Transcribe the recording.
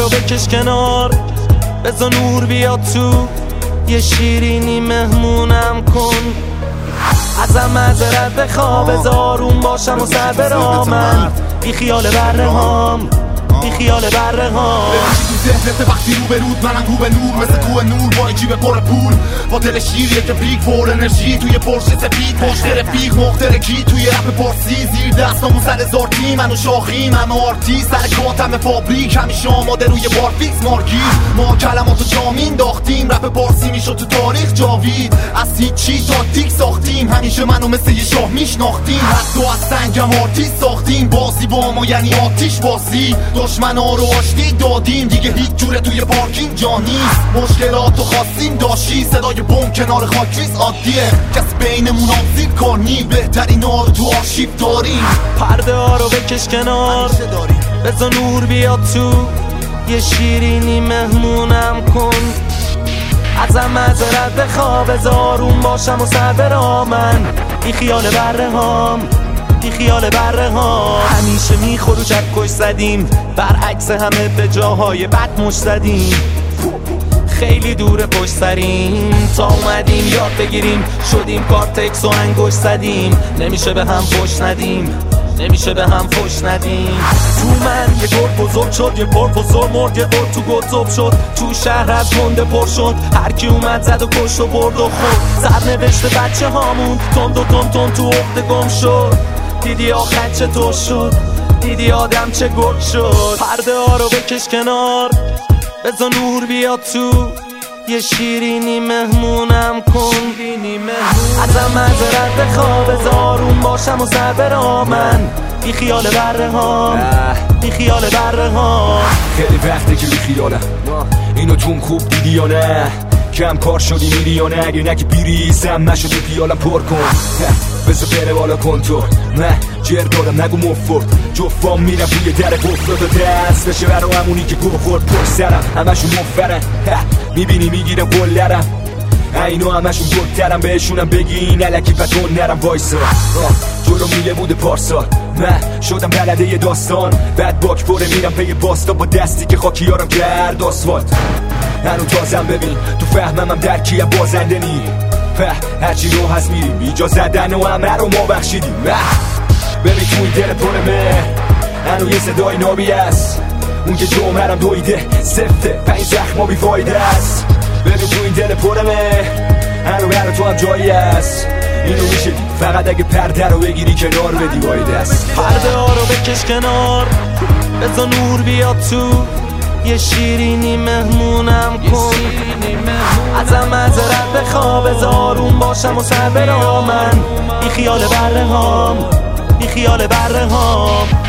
رو بکش کنار، بذار نور بیاد تو، یه شیرینی مهمونم کن. ازم معذرت بخوا، بذار آروم باشم و سر برامن. بی خیال بره هام، بی خیال بره هام. تو ذهنت وقتی رو به رود، منم رو به نور، مثل کوه نور با این جیب پر پول، با دل شیریه که پیک پر انرژی، توی پرشه سفید پشت رفیق مخترکی، توی رپ پارسی زیر دستامون سر زارتی، منو شاخیم همه آرتی، سر کاتم فابریک همیشه آماده روی بار فیکس مارگیر. ما کلماتو جامین داختیم، رپ پارسی میشد تو تاریخ جاوید، از هیچی تاکتیک ساختیم، همیشه منو مثل یه شاه میشناختیم، حتی از سنگم آرتیست ساختیم، بازی با ما یعنی آتیش بازی، دشمنا رو آشتی دادیم، دیگه هیچ جوره توی پارکینگ جا نیست، مشکلاتو خواستیم داشتی، صدای بم کنار خاکریز عادیه، کسی بینمون آمزید کار نی، بهترین ها رو تو آرشیو داریم. پرده ها رو بکش کنار، بذار نور بیاد تو، یه شیرینی مهمونم کن. ازم معذرت بخوا، بذار آروم باشم و سر برامن. بی خیال بره هام، بی خیال بره ها. همیشه میخور و چکش زدیم، برعکس همه به جاهای بد مش زدیم. خیلی دور پشت سریم، تا اومدیم یاد بگیریم، شدیم کارتکس و انگوش زدیم. نمیشه به هم فش ندیم، نمیشه به هم فش ندیم. تو من یه گل بزرگ شد، یه پروفسور مرد، یه قول تو گذب شد، تو شهر از گنده پر شد، هر کی اومد زد و کشت و برد و خورد. سرنوشت بچه هامون تند و تند تو عقده گم شد. دیدی آخر چطور شد، دیدی آدم چه گرد شد. پرده ها رو بکش کنار، بذار نور بیاد تو، یه شیرینی مهمونم کن. ازم معذرت بخوا، بذار آروم باشم و سر برامن. بی خیال بره هام، بی خیال بره هام. خیلی وقته که بی خیالم، اینو توم خوب دیدی یا نه؟ کم کار شدی میری یا نه؟ اگه نگه بیریزم نشدی پیالم پر کن، بذار بره بالا کن تو. نه جر دادم نگو مفت، جفام میرم توی در گفت تا دست بشه برا همونی که گوه خورد پر سرم. همشون مفرن، میبینی میگیرم کلرم، اینو همشون گلترم، بهشونم بگی این علکی پتون نرم وایسا. جلو میله بوده پارسال، من شدم بلده یه داستان، بعد باک پره میرم پی باستا، با دستی که خاکیارم کرد آسفالت. هنو تازم ببین تو فهمم درکی بازنده نی، هرچی رو هست میریم ایجا زدن و همه رو ما بخشیدیم. ببین تو این دل پرمه هنو یه صدای نابی است، اون که جمعرم دویده سفته، 5 زخما بی فایده است. ببین تو این دل پرمه هنو برا تو هم جایی است، اینو میشه دید فقط اگه پرده رو بگیری کنار بدی وایده است. پرده ها رو بکش کنار، بذار نور بیاد تو، یه شیرینی مهمونم کن. ازم معذرت بخوا، بذار آروم باشم و سر برامن. بی خیال بره هام، بی خیال بره هام.